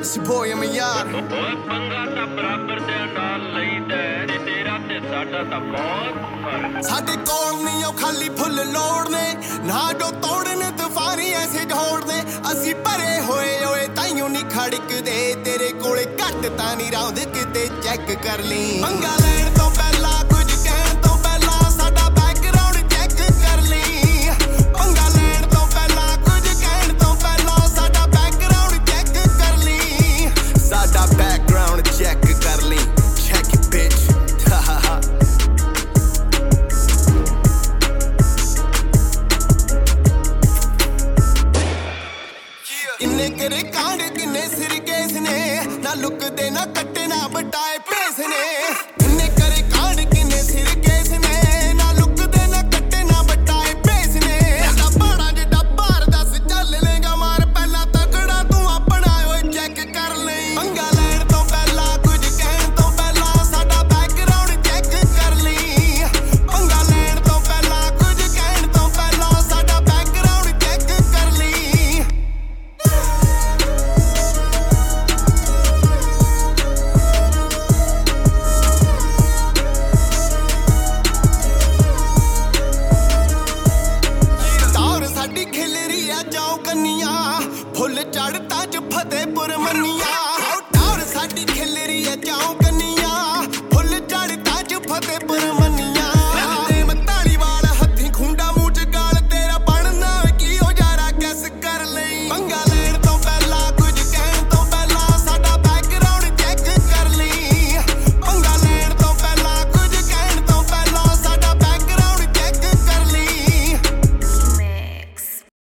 It's your boy, I'm a yard. ਪੰਗਾ ਤਾਂ ਬਰਾਬਰ ਦੇ ਨਾਲ ਲਈਦਾ ਤੇ ਤੇਰਾ ਤੇ ਸਾਡਾ ਤਾਂ ਬਹੁਤ ਫਰਕ ਸਾਡੇ ਕੋਲ ਨਹੀਂ ਉਹ ਖਾਲੀ ਫੁੱਲ ਲੋੜ ਨੇ ਨਾ ਜੋ ਤੋੜਨ ਤੂਫਾਨੀ ਐਸੇ ਢੋੜ ਨੇ ਅਸੀਂ ਭਰੇ ਹੋਏ ਓਏ ਤਾਈਓ ਨਹੀਂ ਖੜਕਦੇ ਤੇਰੇ ਕੋਲੇ ਘੱਟ ਤਾਂ ਨਹੀਂ ਰੌਂਦ ਕਿਤੇ ਚੈੱਕ ਕਰ ਲਈ ਪੰਗਾ ਲੈਣ ਤੋਂ ਪਹਿਲਾਂ ਕੁਝ ਕਹਿਣ ਤੋਂ ਪਹਿਲਾਂ ਸਾਡਾ ਬੈਕਗ੍ਰਾਉਂਡ ਚੈੱਕ ਕਰ ਲਈ ਪੰਗਾ ਲੈਣ ਤੋਂ ਪਹਿਲਾਂ ਕੁਝ ਕਹਿਣ ਤੋਂ ਪਹਿਲਾਂ ਸਾਡਾ ਬੈਕਗ੍ਰਾਉਂਡ ਚੈੱਕ ਕਰ ਲਈ ਸਾਡਾ ਬੈਕਗ੍ਰਾਉਂਡ ਚੈੱਕ ਕਰ ਲਈ check it bitch ਕਿੰਨੇ ਕਰੇ ਕਾਂਡ ਕਿੰਨੇ ਸਿਰ ਕੇਸ ਨੇ ਨਾ ਲੁਕਦੇ ਨਾ ਕੱਟੇ ਨਾ ਬਟਾਏ ਪੇਸ ਨੇ ਕਿੰਨੇ ਕਰੇ ਕਾਂਡ ਕਿੰਨੇ ਸਿਰ ਕੇਸ ਨੇ ਨਾ ਲੁਕਦੇ ਨਾ ਕੱਟੇ ਨਾ ਬਟਾਏ ਪੇਸ ਨੇ ਦਾ ਬਾੜਾ ਜਿੱਡਾ ਭਾਰ ਦੱਸ ਚੱਲ ਲੇਗਾ ਮਾਰ ਪਹਿਲਾਂ ਤਕੜਾ ਤੂੰ ਆਪਣਾ ਓਏ ਚੈੱਕ ਕਰ ਲਈ ਪੰਗਾ ਲੈਣ ਤੋਂ ਪਹਿਲਾਂ ਕੁਝ ਕਹਿਣ ਤੋਂ ਪਹਿਲਾਂ ਸਾਡਾ ਬੈਕਗ੍ਰਾਉਂਡ ਚੈੱਕ ਕਰ ਲਈ ਪੰਗਾ ਲੈਣ ਤੋਂ ਪਹਿਲਾਂ ਕੁਝ ਕਹਿਣ ਤੋਂ ਪਹਿਲਾਂ ਸਾਡਾ ਬੈਕਗ੍ਰਾਉਂਡ ਚੈੱਕ ਕਰ ਲਈ ਸਾਡੀ ਖਿਲਰੀ ਆ ਜਾਓ ਕੰਨੀਆਂ ਫੁੱਲ ਚੜ੍ਹਤਾ ਚ ਫਤਿਹਪੁਰ ਮੰਨੀਆਂ